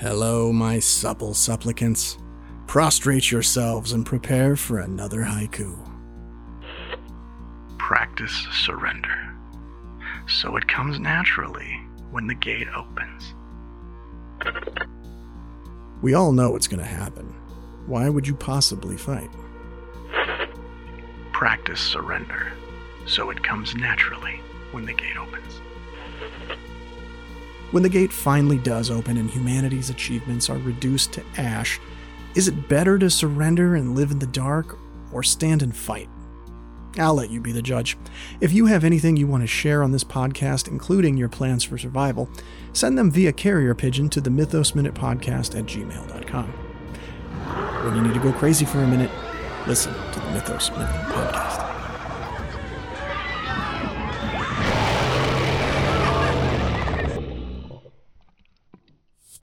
Hello, my supple supplicants. Prostrate yourselves and prepare for another haiku. Practice surrender, so it comes naturally when the gate opens. We all know what's going to happen. Why would you possibly fight? Practice surrender, so it comes naturally when the gate opens. When the gate finally does open and humanity's achievements are reduced to ash, is it better to surrender and live in the dark, or stand and fight? I'll let you be the judge. If you have anything you want to share on this podcast, including your plans for survival, send them via carrier pigeon to the mythosminutepodcast@gmail.com. When you need to go crazy for a minute, listen to the Mythos Minute Podcast.